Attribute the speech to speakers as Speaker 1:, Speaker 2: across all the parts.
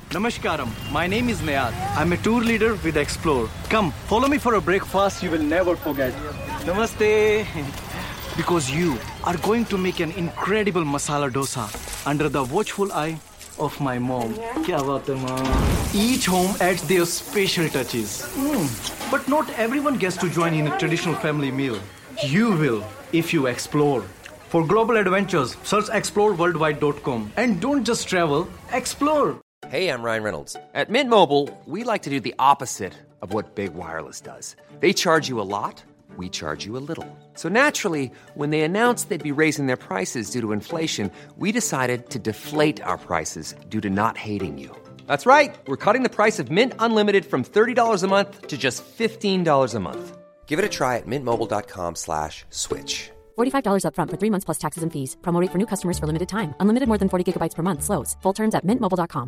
Speaker 1: Namaskaram, my name is Nayad. I'm a tour leader with Explore. Come, follow me for a breakfast you will never forget. Namaste. Because you are going to make an incredible masala dosa under the watchful eye of my mom. Kya baat hai, mom? Each home adds their special touches. But not everyone gets to join in a traditional family meal. You will if you explore. For global adventures, search exploreworldwide.com. And don't just travel, explore.
Speaker 2: Hey, I'm Ryan Reynolds. At Mint Mobile, we like to do the opposite of what Big Wireless does. They charge you a lot, we charge you a little. So naturally, when they announced they'd be raising their prices due to inflation, we decided to deflate our prices due to not hating you. That's right. We're cutting the price of Mint Unlimited from $30 a month to just $15 a month. Give it a try at mintmobile.com/switch.
Speaker 3: $45 up front for 3 months plus taxes and fees. Promo rate for new customers for limited time. Unlimited more than 40 gigabytes per month. Slows full terms at mintmobile.com.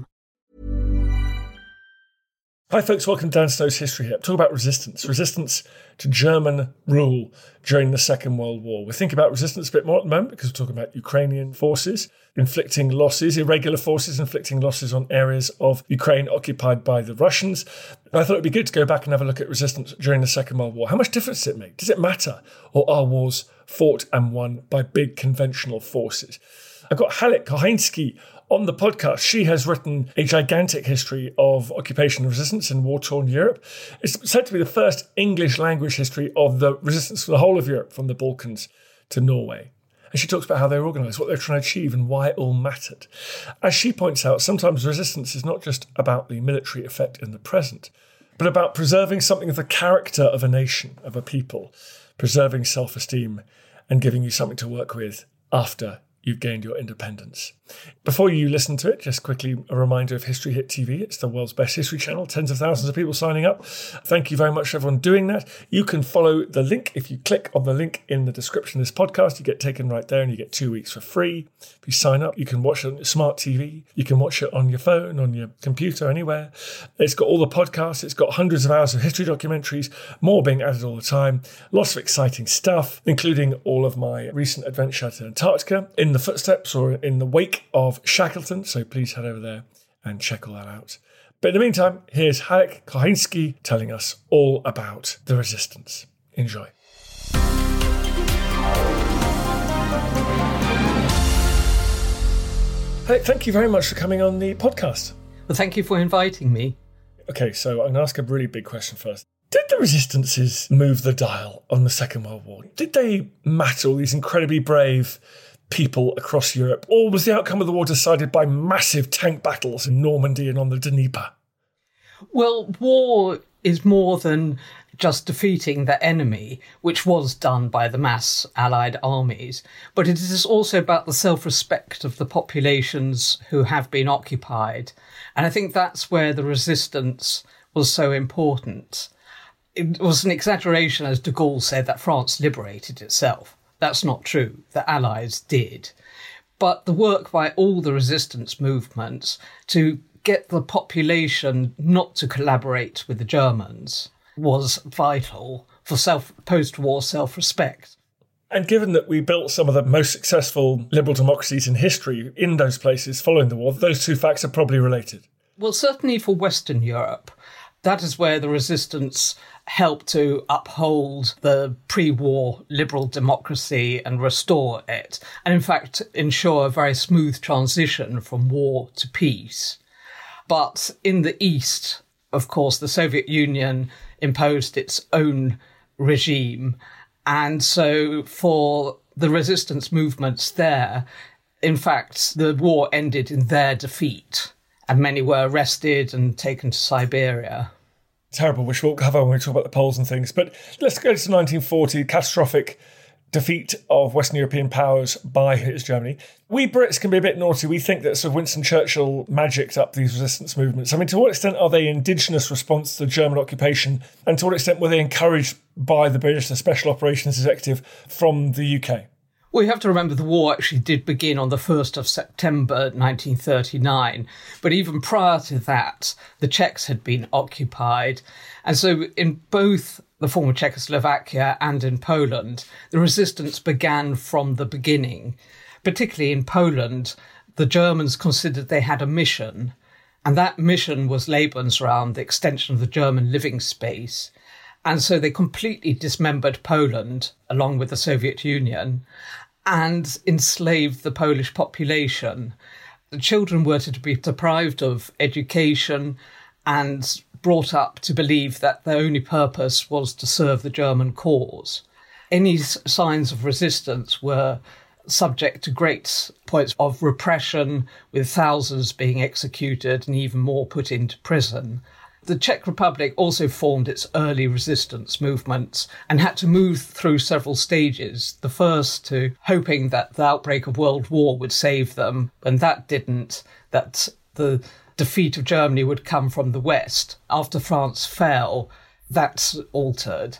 Speaker 4: Hi folks, welcome to Dan Snow's History Hit. Talk about resistance to German rule during the Second World War. We're thinking about resistance a bit more at the moment because we're talking about Ukrainian forces inflicting losses, irregular forces inflicting losses on areas of Ukraine occupied by the Russians. And I thought it'd be good to go back and have a look at resistance during the Second World War. How much difference does it make? Does it matter? Or are wars fought and won by big conventional forces? I've got Halek Kochański on the podcast. She has written a gigantic history of occupation and resistance in war-torn Europe. It's said to be the first English language history of the resistance for the whole of Europe, from the Balkans to Norway. And she talks about how they were organised, what they were trying to achieve, and why it all mattered. As she points out, sometimes resistance is not just about the military effect in the present, but about preserving something of the character of a nation, of a people, preserving self-esteem and giving you something to work with after you've gained your independence. Before you listen to it, just quickly a reminder of History Hit TV. It's the world's best history channel. Tens of thousands of people signing up. Thank you very much for everyone doing that. You can follow the link. If you click on the link in the description of this podcast, you get taken right there and you get 2 weeks for free. If you sign up, you can watch it on your smart TV. You can watch it on your phone, on your computer, anywhere. It's got all the podcasts. It's got hundreds of hours of history documentaries, more being added all the time. Lots of exciting stuff, including all of my recent adventure to Antarctica in the footsteps or in the wake of Shackleton, so please head over there and check all that out. But in the meantime, here's Halek Kochański telling us all about the resistance. Enjoy. Halek, thank you very much for coming on the podcast.
Speaker 5: Well, thank you for inviting me.
Speaker 4: Okay, so I'm going to ask a really big question first. Did the resistances move the dial on the Second World War? Did they matter, all these incredibly brave people across Europe? Or was the outcome of the war decided by massive tank battles in Normandy and on the Dnieper?
Speaker 5: Well, war is more than just defeating the enemy, which was done by the mass Allied armies, but it is also about the self-respect of the populations who have been occupied. And I think that's where the resistance was so important. It was an exaggeration, as de Gaulle said, that France liberated itself. That's not true. The Allies did. But the work by all the resistance movements to get the population not to collaborate with the Germans was vital for post-war self-respect.
Speaker 4: And given that we built some of the most successful liberal democracies in history in those places following the war, those two facts are probably related.
Speaker 5: Well, certainly for Western Europe, that is where the resistance helped to uphold the pre-war liberal democracy and restore it, and in fact ensure a very smooth transition from war to peace. But in the East, of course, the Soviet Union imposed its own regime, and so for the resistance movements there, in fact, the war ended in their defeat, and many were arrested and taken to Siberia.
Speaker 4: Terrible, which we'll cover when we talk about the Poles and things. But let's go to 1940, catastrophic defeat of Western European powers by Hitler's Germany. We Brits can be a bit naughty. We think that sort of Winston Churchill magicked up these resistance movements. I mean, to what extent are they indigenous response to the German occupation? And to what extent were they encouraged by the British, the Special Operations Executive from the UK?
Speaker 5: Well, you have to remember the war actually did begin on the 1st of September 1939. But even prior to that, the Czechs had been occupied. And so in both the former Czechoslovakia and in Poland, the resistance began from the beginning. Particularly in Poland, the Germans considered they had a mission, And that mission was Lebensraum, the extension of the German living space. And so they completely dismembered Poland, along with the Soviet Union, and enslaved the Polish population. The children were to be deprived of education and brought up to believe that their only purpose was to serve the German cause. Any signs of resistance were subject to great points of repression, with thousands being executed and even more put into prison. The Czech Republic also formed its early resistance movements and had to move through several stages. The first to hoping that the outbreak of World War would save them, and that didn't, that the defeat of Germany would come from the West. After France fell, that's altered.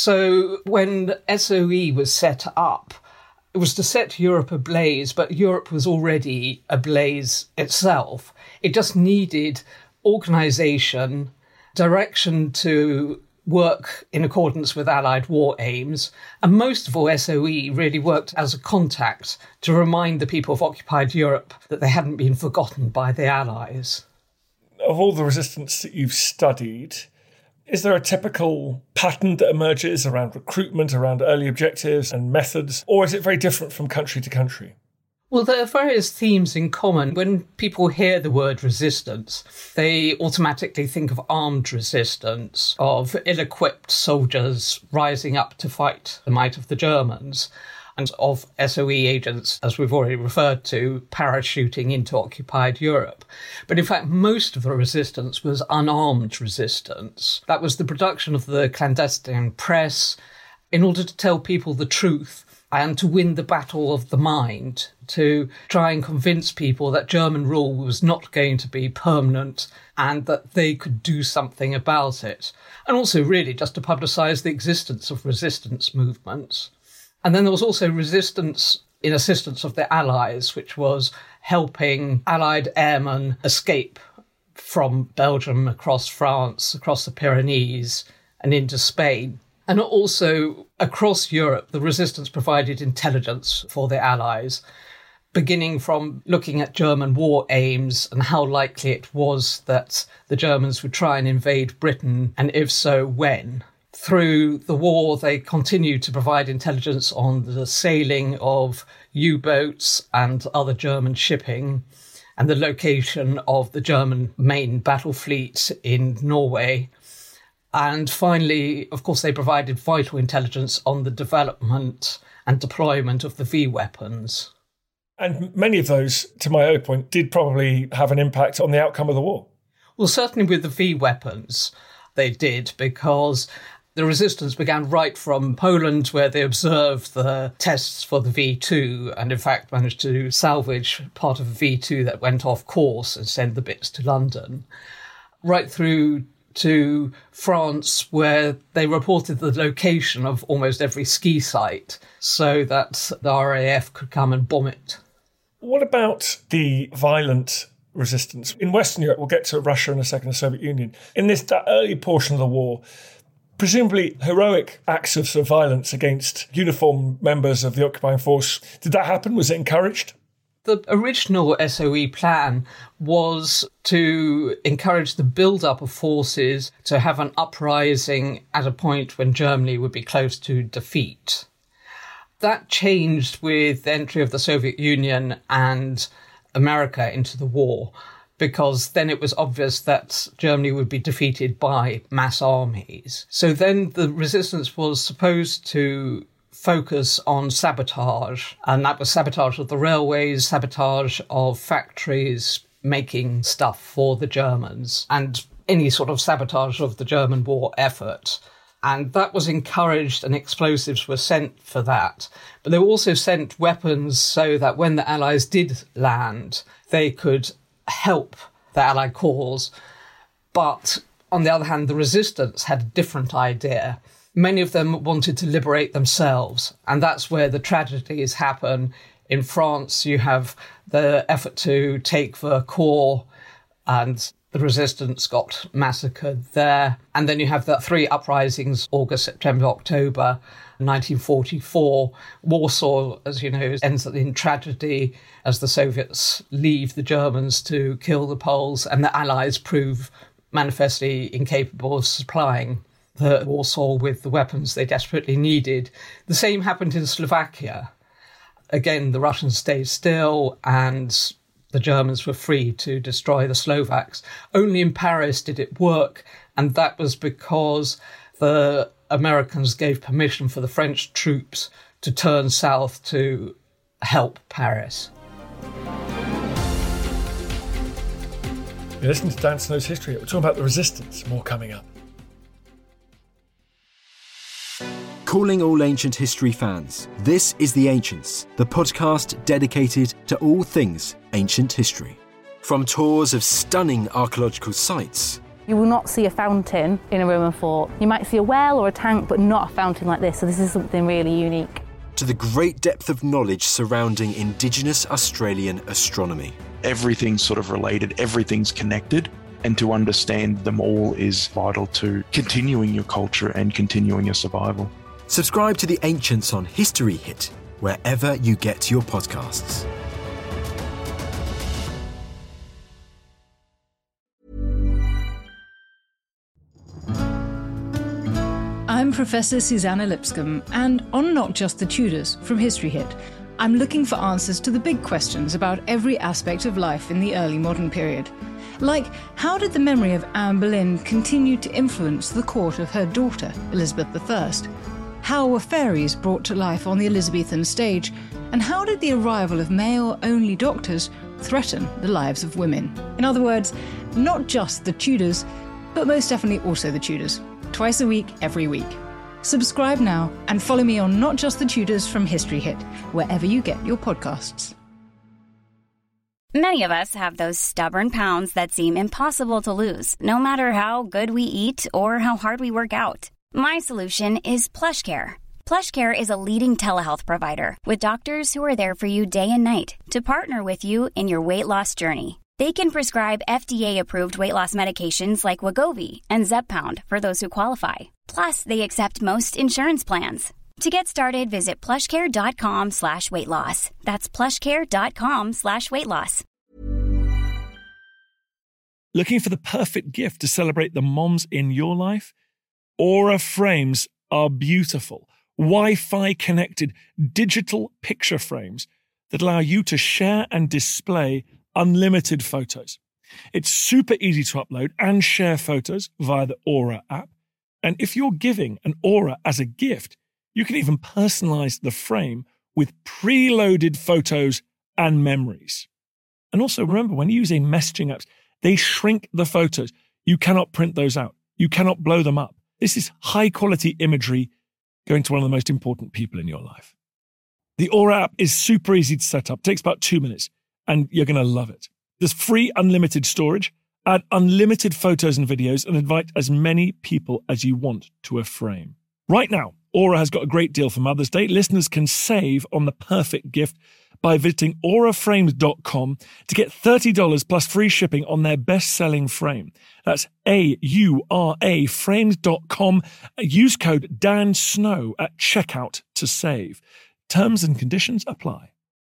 Speaker 5: So when SOE was set up, it was to set Europe ablaze, but Europe was already ablaze itself. It just needed organisation, direction to work in accordance with Allied war aims, and most of all, SOE really worked as a contact to remind the people of occupied Europe that they hadn't been forgotten by the Allies.
Speaker 4: Of all the resistance that you've studied, is there a typical pattern that emerges around recruitment, around early objectives and methods, or is it very different from country to country?
Speaker 5: Well, there are various themes in common. When people hear the word resistance, they automatically think of armed resistance, of ill-equipped soldiers rising up to fight the might of the Germans, and of SOE agents, as we've already referred to, parachuting into occupied Europe. But in fact, most of the resistance was unarmed resistance. That was the production of the clandestine press in order to tell people the truth and to win the battle of the mind, to try and convince people that German rule was not going to be permanent and that they could do something about it. And also really just to publicise the existence of resistance movements. And then there was also resistance in assistance of the Allies, which was helping Allied airmen escape from Belgium, across France, across the Pyrenees and into Spain. And also across Europe, the resistance provided intelligence for the Allies, beginning from looking at German war aims and how likely it was that the Germans would try and invade Britain, and if so, when. Through the war, they continued to provide intelligence on the sailing of U-boats and other German shipping and the location of the German main battle fleet in Norway. And finally, of course, they provided vital intelligence on the development and deployment of the V-weapons.
Speaker 4: And many of those, to my earlier point, did probably have an impact on the outcome of the war.
Speaker 5: Well, certainly with the V-weapons, they did, because the resistance began right from Poland, where they observed the tests for the V2 and, in fact, managed to salvage part of the V2 that went off course and send the bits to London, right through to France, where they reported the location of almost every ski site so that the RAF could come and bomb it.
Speaker 4: What about the violent resistance? In Western Europe, we'll get to Russia in a second, the Soviet Union. In that early portion of the war, presumably heroic acts of violence against uniformed members of the occupying force, did that happen? Was it encouraged?
Speaker 5: The original SOE plan was to encourage the build-up of forces to have an uprising at a point when Germany would be close to defeat. That changed with the entry of the Soviet Union and America into the war, because then it was obvious that Germany would be defeated by mass armies. So then the resistance was supposed to focus on sabotage, and that was sabotage of the railways, sabotage of factories making stuff for the Germans, and any sort of sabotage of the German war effort. And that was encouraged, and explosives were sent for that. But they also sent weapons so that when the Allies did land, they could help the Allied cause. But on the other hand, the resistance had a different idea. Many of them wanted to liberate themselves, and that's where the tragedies happen. In France, you have the effort to take Vercors, and The resistance got massacred there. And then you have the 3 uprisings, August, September, October 1944. Warsaw, as you know, ends in tragedy as the Soviets leave the Germans to kill the Poles, and the Allies prove manifestly incapable of supplying the Warsaw with the weapons they desperately needed. The same happened in Slovakia. Again, the Russians stayed still and the Germans were free to destroy the Slovaks. Only in Paris did it work, and that was because the Americans gave permission for the French troops to turn south to help Paris.
Speaker 4: You're listening to Dan Snow's History. We're talking about the resistance. More coming up.
Speaker 6: Calling all ancient history fans, this is The Ancients, the podcast dedicated to all things ancient history. From tours of stunning archaeological sites.
Speaker 7: You will not see a fountain in a Roman fort. You might see a well or a tank, but not a fountain like this, so this is something really unique.
Speaker 6: To the great depth of knowledge surrounding indigenous Australian astronomy.
Speaker 8: Everything's sort of related, everything's connected, and to understand them all is vital to continuing your culture and continuing your survival.
Speaker 6: Subscribe to The Ancients on History Hit, wherever you get your podcasts.
Speaker 9: I'm Professor Susanna Lipscomb, and on Not Just the Tudors from History Hit, I'm looking for answers to the big questions about every aspect of life in the early modern period. Like, how did the memory of Anne Boleyn continue to influence the court of her daughter, Elizabeth I? How were fairies brought to life on the Elizabethan stage? And how did the arrival of male-only doctors threaten the lives of women? In other words, not just the Tudors, but most definitely also the Tudors. Twice a week, every week. Subscribe now and follow me on Not Just the Tudors from History Hit, wherever you get your podcasts.
Speaker 10: Many of us have those stubborn pounds that seem impossible to lose, no matter how good we eat or how hard we work out. My solution is PlushCare. PlushCare is a leading telehealth provider with doctors who are there for you day and night to partner with you in your weight loss journey. They can prescribe FDA-approved weight loss medications like Wegovy and Zepbound for those who qualify. Plus, they accept most insurance plans. To get started, visit plushcare.com/weightloss. That's plushcare.com/weightloss.
Speaker 4: Looking for the perfect gift to celebrate the moms in your life? Aura frames are beautiful, Wi-Fi connected digital picture frames that allow you to share and display unlimited photos. It's super easy to upload and share photos via the Aura app. And if you're giving an Aura as a gift, you can even personalize the frame with preloaded photos and memories. And also remember, when using messaging apps, they shrink the photos. You cannot print those out. You cannot blow them up. This is high quality imagery going to one of the most important people in your life. The Aura app is super easy to set up. It takes about 2 minutes and you're going to love it. There's free unlimited storage, add unlimited photos and videos, and invite as many people as you want to a frame. Right now, Aura has got a great deal for Mother's Day. Listeners can save on the perfect gift by visiting auraframes.com to get $30 plus free shipping on their best-selling frame. That's AURA frames.com. Use code DANSNOW at checkout to save. Terms and conditions apply.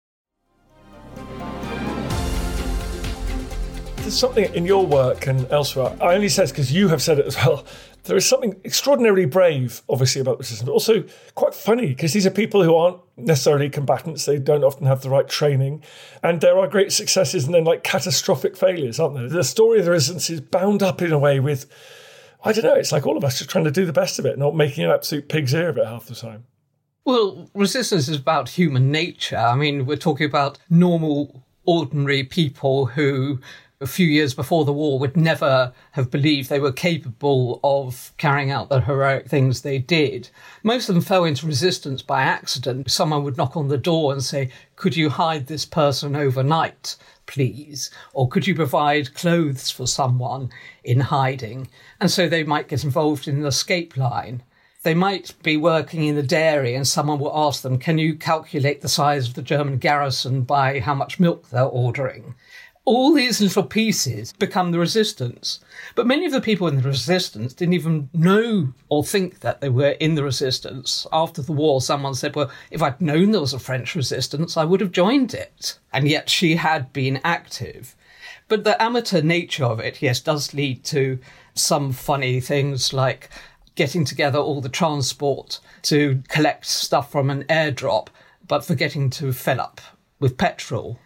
Speaker 4: There's something in your work and elsewhere, I only say this because you have said it as well, there is something extraordinarily brave, obviously, about the system, but also quite funny, because these are people who aren't necessarily combatants. They don't often have the right training. And there are great successes and then like catastrophic failures, aren't there? The story of the resistance is bound up in a way with, I don't know, it's like all of us just trying to do the best of it, not making an absolute pig's ear of it half the time.
Speaker 5: Well, resistance is about human nature. I mean, we're talking about normal, ordinary people who a few years before the war would never have believed they were capable of carrying out the heroic things they did. Most of them fell into resistance by accident. Someone would knock on the door and say, could you hide this person overnight, please? Or could you provide clothes for someone in hiding? And so they might get involved in an escape line. They might be working in a dairy and someone will ask them, can you calculate the size of the German garrison by how much milk they're ordering? all these little pieces become the resistance. But many of the people in the resistance didn't even know or think that they were in the resistance. After the war, someone said, well, if I'd known there was a French resistance, I would have joined it. And yet she had been active. But the amateur nature of it, yes, does lead to some funny things like getting together all the transport to collect stuff from an airdrop, but forgetting to fill up with petrol.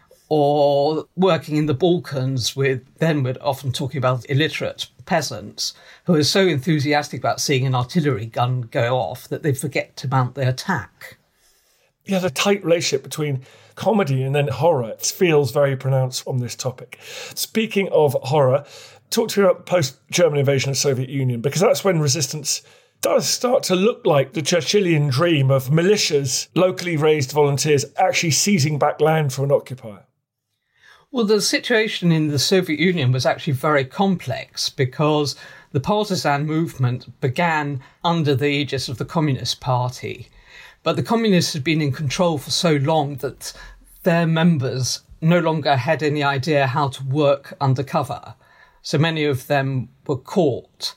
Speaker 5: Or working in the Balkans with, then we're often talking about illiterate peasants who are so enthusiastic about seeing an artillery gun go off that they forget to mount their attack.
Speaker 4: Yeah, the tight relationship between comedy and then horror feels very pronounced on this topic. Speaking of horror, talk to me about the post-German invasion of the Soviet Union, because that's when resistance does start to look like the Churchillian dream of militias, locally raised volunteers, actually seizing back land from an occupier.
Speaker 5: Well, the situation in the Soviet Union was actually very complex because the partisan movement began under the aegis of the Communist Party. But the Communists had been in control for so long that their members no longer had any idea how to work undercover. So many of them were caught.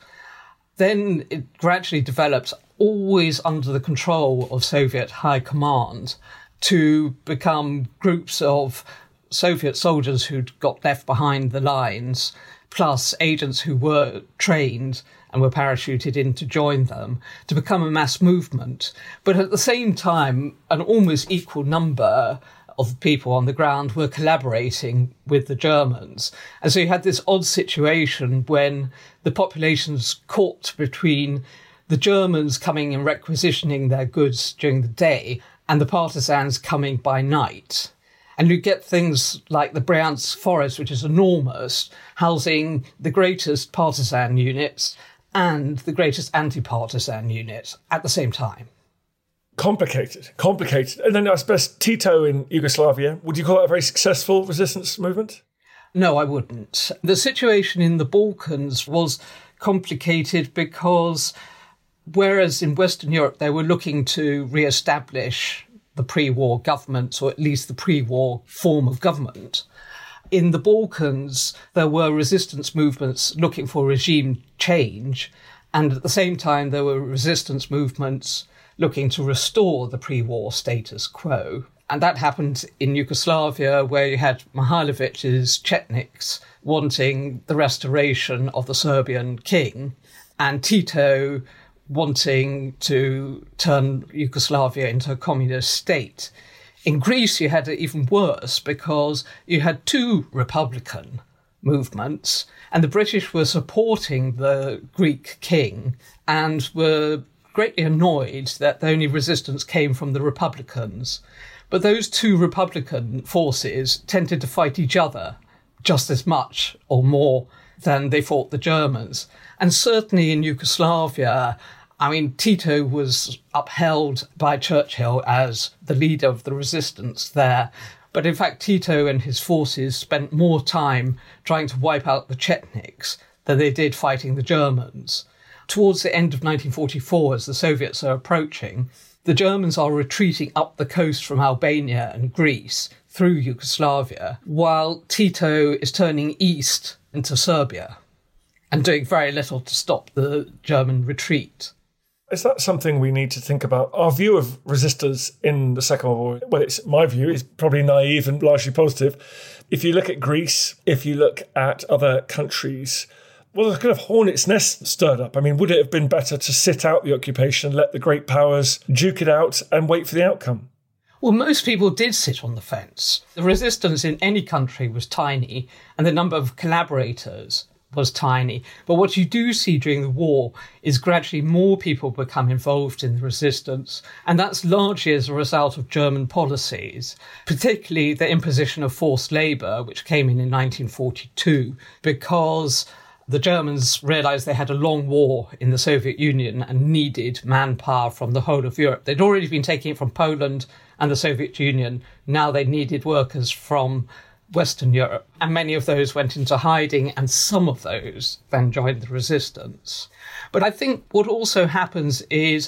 Speaker 5: Then it gradually developed, always under the control of Soviet high command, to become groups of Soviet soldiers who'd got left behind the lines, plus agents who were trained and were parachuted in to join them, to become a mass movement. But at the same time, an almost equal number of people on the ground were collaborating with the Germans. And so you had this odd situation when the population's caught between the Germans coming and requisitioning their goods during the day and the partisans coming by night. And you get things like the Bryansk Forest, which is enormous, housing the greatest partisan units and the greatest anti-partisan units at the same time.
Speaker 4: Complicated. And then I suppose Tito in Yugoslavia, would you call that a very successful resistance movement?
Speaker 5: No, I wouldn't. The situation in the Balkans was complicated because whereas in Western Europe they were looking to re-establish the pre-war government, or at least the pre-war form of government, in the Balkans there were resistance movements looking for regime change, and at the same time there were resistance movements looking to restore the pre-war status quo. And that happened in Yugoslavia, where you had Mihailovic's Chetniks wanting the restoration of the Serbian king, and Tito wanting to turn Yugoslavia into a communist state. In Greece, you had it even worse because you had two republican movements, and the British were supporting the Greek king and were greatly annoyed that the only resistance came from the Republicans. But those two Republican forces tended to fight each other just as much or more than they fought the Germans. And certainly in Yugoslavia, I mean, Tito was upheld by Churchill as the leader of the resistance there. But in fact, Tito and his forces spent more time trying to wipe out the Chetniks than they did fighting the Germans. Towards the end of 1944, as the Soviets are approaching, the Germans are retreating up the coast from Albania and Greece through Yugoslavia, while Tito is turning east into Serbia and doing very little to stop the German retreat.
Speaker 4: Is that something we need to think about? Our view of resistors in the Second World War, well, it's my view, is probably naive and largely positive. If you look at Greece, if you look at other countries, well, a kind of hornet's nest stirred up. I mean, would it have been better to sit out the occupation, let the great powers duke it out and wait for the outcome?
Speaker 5: Well, most people did sit on the fence. The resistance in any country was tiny, and the number of collaborators was tiny. But what you do see during the war is gradually more people become involved in the resistance, and that's largely as a result of German policies, particularly the imposition of forced labour, which came in 1942, because the Germans realised they had a long war in the Soviet Union and needed manpower from the whole of Europe. They'd already been taking it from Poland and the Soviet Union. Now they needed workers from Western Europe. And many of those went into hiding, and some of those then joined the resistance. But I think what also happens is,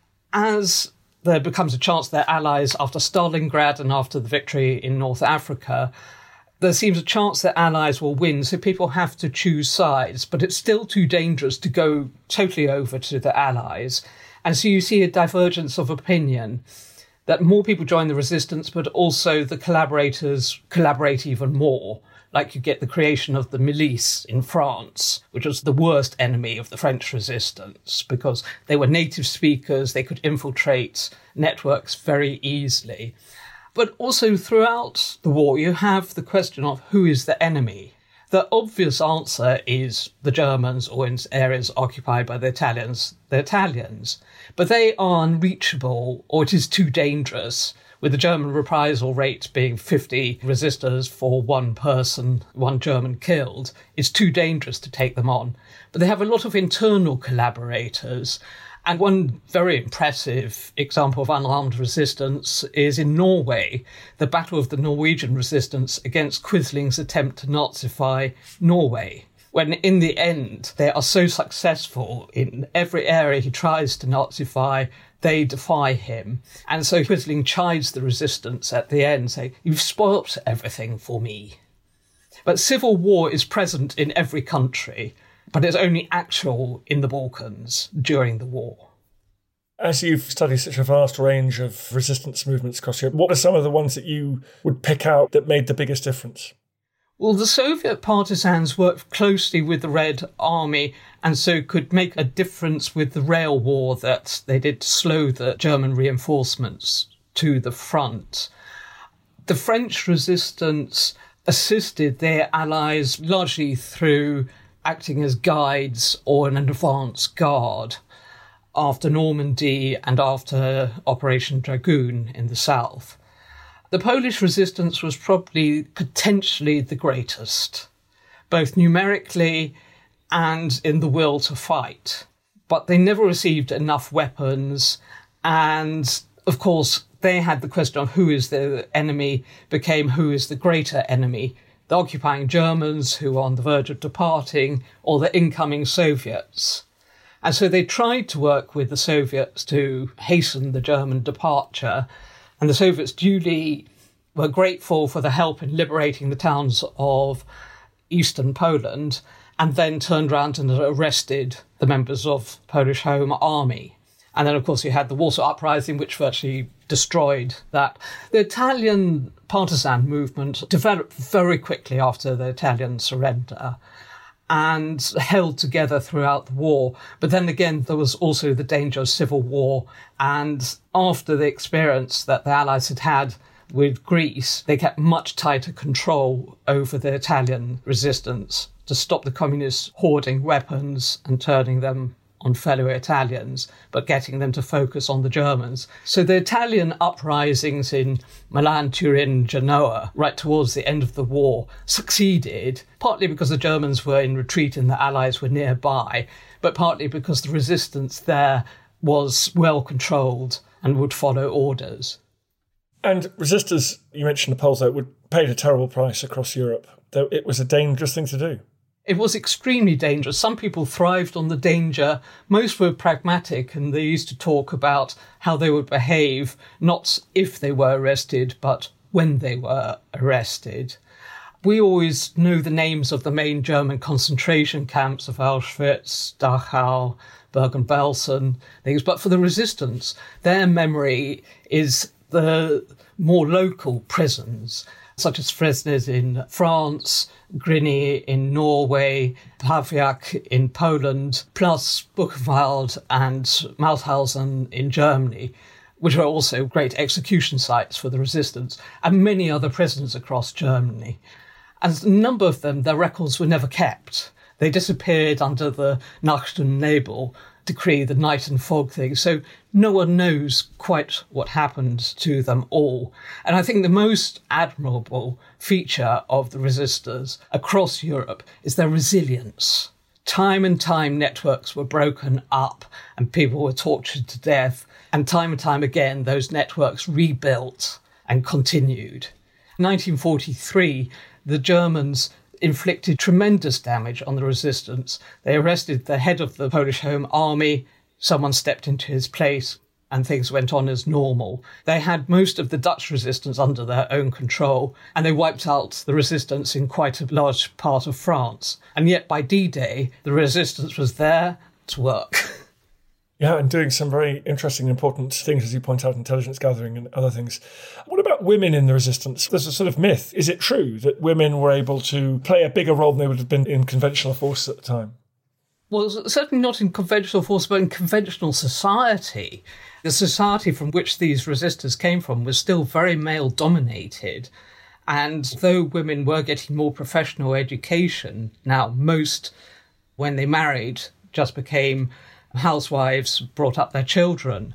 Speaker 5: as there becomes a chance their allies after Stalingrad and after the victory in North Africa, there seems a chance that Allies will win, so people have to choose sides, but it's still too dangerous to go totally over to the Allies. And so you see a divergence of opinion, that more people join the resistance, but also the collaborators collaborate even more. Like you get the creation of the milice in France, which was the worst enemy of the French resistance because they were native speakers, they could infiltrate networks very easily. But also throughout the war, you have the question of who is the enemy. The obvious answer is the Germans, or in areas occupied by the Italians. But they are unreachable, or it is too dangerous, with the German reprisal rate being 50 resistors for one person, one German killed. It's too dangerous to take them on. But they have a lot of internal collaborators. And one very impressive example of unarmed resistance is in Norway, the Battle of the Norwegian Resistance against Quisling's attempt to Nazify Norway. When in the end, they are so successful in every area he tries to Nazify, they defy him. And so Quisling chides the resistance at the end, saying, "You've spoilt everything for me." But civil war is present in every country, but it's only actual in the Balkans during the war.
Speaker 4: As you've studied such a vast range of resistance movements across Europe, what are some of the ones that you would pick out that made the biggest difference?
Speaker 5: Well, the Soviet partisans worked closely with the Red Army and so could make a difference with the rail war that they did to slow the German reinforcements to the front. The French resistance assisted their allies largely through acting as guides or an advance guard after Normandy and after Operation Dragoon in the south. The Polish resistance was probably potentially the greatest, both numerically and in the will to fight. But they never received enough weapons, and of course they had the question of who is the enemy became who is the greater enemy, the occupying Germans who were on the verge of departing, or the incoming Soviets. And so they tried to work with the Soviets to hasten the German departure, and the Soviets duly were grateful for the help in liberating the towns of eastern Poland, and then turned around and arrested the members of Polish Home Army. And then, of course, you had the Warsaw Uprising, which virtually destroyed that. The Italian partisan movement developed very quickly after the Italian surrender and held together throughout the war. But then again, there was also the danger of civil war. And after the experience that the Allies had had with Greece, they kept much tighter control over the Italian resistance to stop the communists hoarding weapons and turning them on fellow Italians, but getting them to focus on the Germans. So the Italian uprisings in Milan, Turin, Genoa, right towards the end of the war, succeeded, partly because the Germans were in retreat and the Allies were nearby, but partly because the resistance there was well controlled and would follow orders.
Speaker 4: And resistors, you mentioned the Poles, though, would pay a terrible price across Europe, though it was a dangerous thing to do.
Speaker 5: It was extremely dangerous. Some people thrived on the danger. Most were pragmatic, and they used to talk about how they would behave, not if they were arrested, but when they were arrested. We always know the names of the main German concentration camps of Auschwitz, Dachau, Bergen-Belsen, things. But for the resistance, their memory is the more local prisons, such as Fresnes in France, Grini in Norway, Pawiak in Poland, plus Buchenwald and Mauthausen in Germany, which are also great execution sites for the resistance, and many other prisons across Germany. And a number of them, their records were never kept. They disappeared under the Nacht und Nebel decree, the night and fog thing, so no one knows quite what happened to them all. And I think the most admirable feature of the resistors across Europe is their resilience. Time and time networks were broken up and people were tortured to death, and time again those networks rebuilt and continued. In 1943, the Germans inflicted tremendous damage on the resistance. They arrested the head of the Polish Home Army. Someone stepped into his place, and things went on as normal. They had most of the Dutch resistance under their own control, and they wiped out the resistance in quite a large part of France. And yet by D-Day, the resistance was there to work.
Speaker 4: Yeah, and doing some very interesting and important things, as you point out, intelligence gathering and other things. What about women in the resistance? There's a sort of myth. Is it true that women were able to play a bigger role than they would have been in conventional forces at the time?
Speaker 5: Well, certainly not in conventional force, but in conventional society. The society from which these resistors came from was still very male-dominated. And though women were getting more professional education, now most, when they married, just became housewives, brought up their children.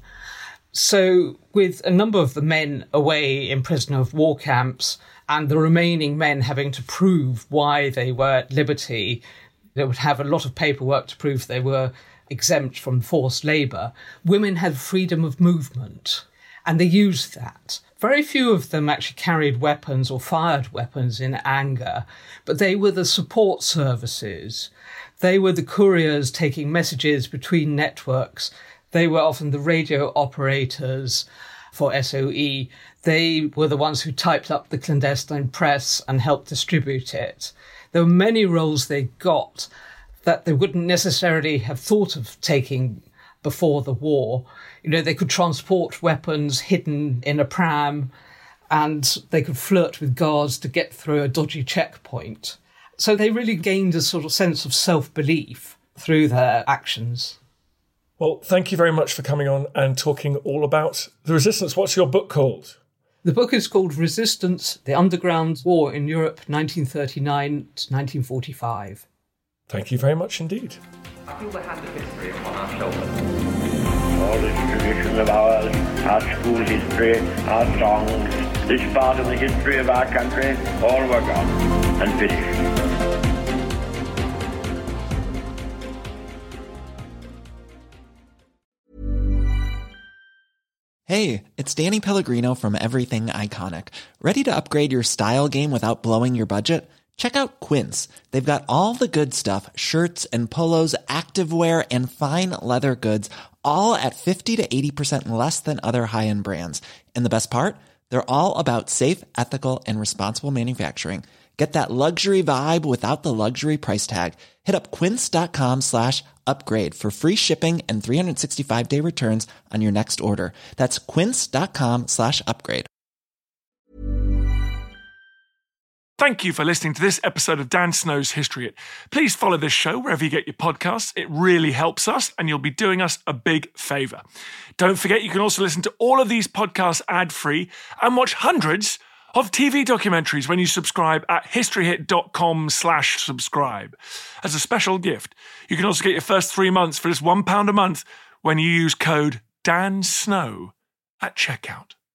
Speaker 5: So with a number of the men away in prisoner of war camps and the remaining men having to prove why they were at liberty, they would have a lot of paperwork to prove they were exempt from forced labour. Women had freedom of movement, and they used that. Very few of them actually carried weapons or fired weapons in anger, but they were the support services. They were the couriers taking messages between networks. They were often the radio operators for SOE. They were the ones who typed up the clandestine press and helped distribute it. There were many roles they got that they wouldn't necessarily have thought of taking before the war. You know, they could transport weapons hidden in a pram, and they could flirt with guards to get through a dodgy checkpoint. So they really gained a sort of sense of self-belief through their actions.
Speaker 4: Well, thank you very much for coming on and talking all about the resistance. What's your book called?
Speaker 5: The book is called Resistance, the Underground War in Europe, 1939 to 1945.
Speaker 4: Thank you very much indeed.
Speaker 2: I feel the hand of history upon our shoulders.
Speaker 11: All this tradition of ours, our school history, our songs, this part of the history of our country, all were gone and finished.
Speaker 12: Hey, it's Danny Pellegrino from Everything Iconic. Ready to upgrade your style game without blowing your budget? Check out Quince. They've got all the good stuff, shirts and polos, activewear, and fine leather goods, all at 50 to 80% less than other high-end brands. And the best part? They're all about safe, ethical, and responsible manufacturing. Get that luxury vibe without the luxury price tag. Hit up quince.com/upgrade for free shipping and 365-day returns on your next order. That's quince.com/upgrade.
Speaker 4: Thank you for listening to this episode of Dan Snow's History Hit. Please follow this show wherever you get your podcasts. It really helps us, and you'll be doing us a big favour. Don't forget, you can also listen to all of these podcasts ad-free and watch hundreds of TV documentaries when you subscribe at historyhit.com/subscribe. As a special gift, you can also get your first 3 months for just £1 a month when you use code DANSNOW at checkout.